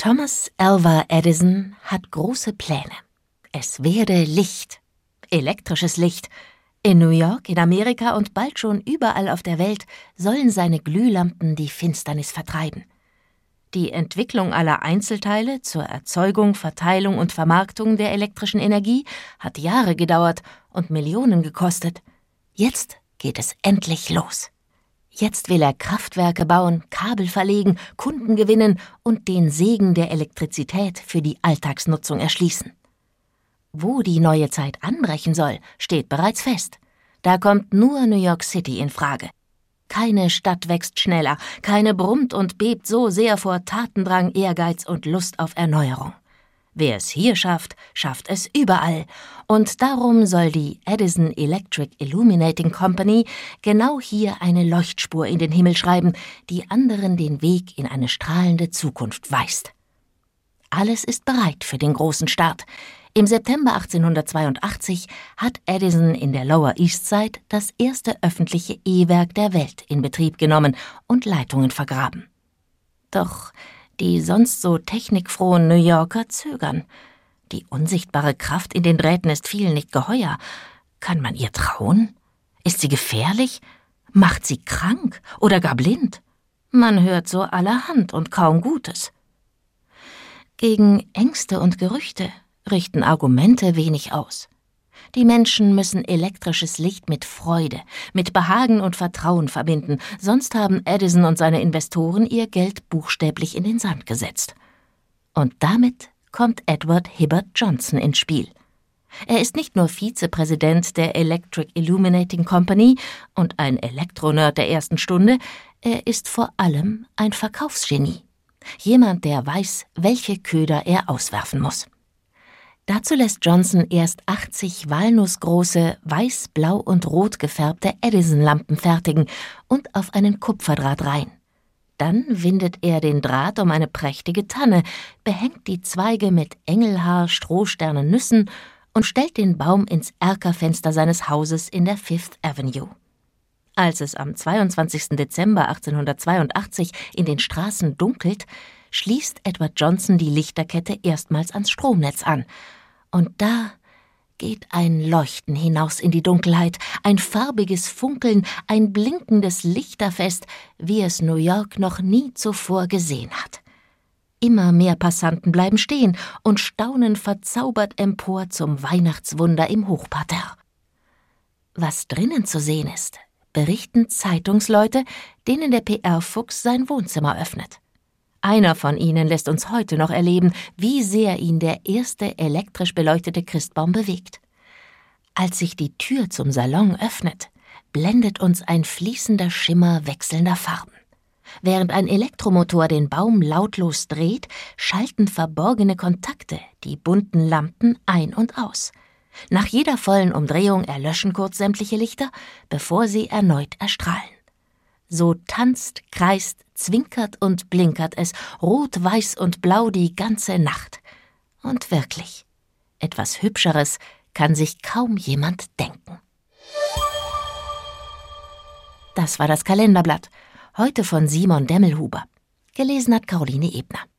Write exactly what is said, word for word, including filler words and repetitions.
Thomas Alva Edison hat große Pläne. Es werde Licht, elektrisches Licht. In New York, in Amerika und bald schon überall auf der Welt sollen seine Glühlampen die Finsternis vertreiben. Die Entwicklung aller Einzelteile zur Erzeugung, Verteilung und Vermarktung der elektrischen Energie hat Jahre gedauert und Millionen gekostet. Jetzt geht es endlich los. Jetzt will er Kraftwerke bauen, Kabel verlegen, Kunden gewinnen und den Segen der Elektrizität für die Alltagsnutzung erschließen. Wo die neue Zeit anbrechen soll, steht bereits fest. Da kommt nur New York City in Frage. Keine Stadt wächst schneller, keine brummt und bebt so sehr vor Tatendrang, Ehrgeiz und Lust auf Erneuerung. Wer es hier schafft, schafft es überall. Und darum soll die Edison Electric Illuminating Company genau hier eine Leuchtspur in den Himmel schreiben, die anderen den Weg in eine strahlende Zukunft weist. Alles ist bereit für den großen Start. Im September achtzehnhundertzweiundachtzig hat Edison in der Lower East Side das erste öffentliche E-Werk der Welt in Betrieb genommen und Leitungen vergraben. Doch die sonst so technikfrohen New Yorker zögern. Die unsichtbare Kraft in den Drähten ist vielen nicht geheuer. Kann man ihr trauen? Ist sie gefährlich? Macht sie krank oder gar blind? Man hört so allerhand und kaum Gutes. Gegen Ängste und Gerüchte richten Argumente wenig aus. Die Menschen müssen elektrisches Licht mit Freude, mit Behagen und Vertrauen verbinden, sonst haben Edison und seine Investoren ihr Geld buchstäblich in den Sand gesetzt. Und damit kommt Edward Hibbert Johnson ins Spiel. Er ist nicht nur Vizepräsident der Electric Illuminating Company und ein Elektronerd der ersten Stunde, er ist vor allem ein Verkaufsgenie. Jemand, der weiß, welche Köder er auswerfen muss. Dazu lässt Johnson erst achtzig walnussgroße, weiß, blau und rot gefärbte Edison-Lampen fertigen und auf einen Kupferdraht rein. Dann windet er den Draht um eine prächtige Tanne, behängt die Zweige mit Engelhaar, Strohsternen, Nüssen und stellt den Baum ins Erkerfenster seines Hauses in der Fifth Avenue. Als es am zweiundzwanzigsten Dezember achtzehnhundertzweiundachtzig in den Straßen dunkelt, schließt Edward Johnson die Lichterkette erstmals ans Stromnetz an. Und da geht ein Leuchten hinaus in die Dunkelheit, ein farbiges Funkeln, ein blinkendes Lichterfest, wie es New York noch nie zuvor gesehen hat. Immer mehr Passanten bleiben stehen und staunen verzaubert empor zum Weihnachtswunder im Hochparterre. Was drinnen zu sehen ist, berichten Zeitungsleute, denen der P R-Fuchs sein Wohnzimmer öffnet. Einer von ihnen lässt uns heute noch erleben, wie sehr ihn der erste elektrisch beleuchtete Christbaum bewegt. Als sich die Tür zum Salon öffnet, blendet uns ein fließender Schimmer wechselnder Farben. Während ein Elektromotor den Baum lautlos dreht, schalten verborgene Kontakte die bunten Lampen ein und aus. Nach jeder vollen Umdrehung erlöschen kurz sämtliche Lichter, bevor sie erneut erstrahlen. So tanzt, kreist, zwinkert und blinkert es, rot, weiß und blau die ganze Nacht. Und wirklich, etwas Hübscheres kann sich kaum jemand denken. Das war das Kalenderblatt, heute von Simon Demmelhuber. Gelesen hat Caroline Ebner.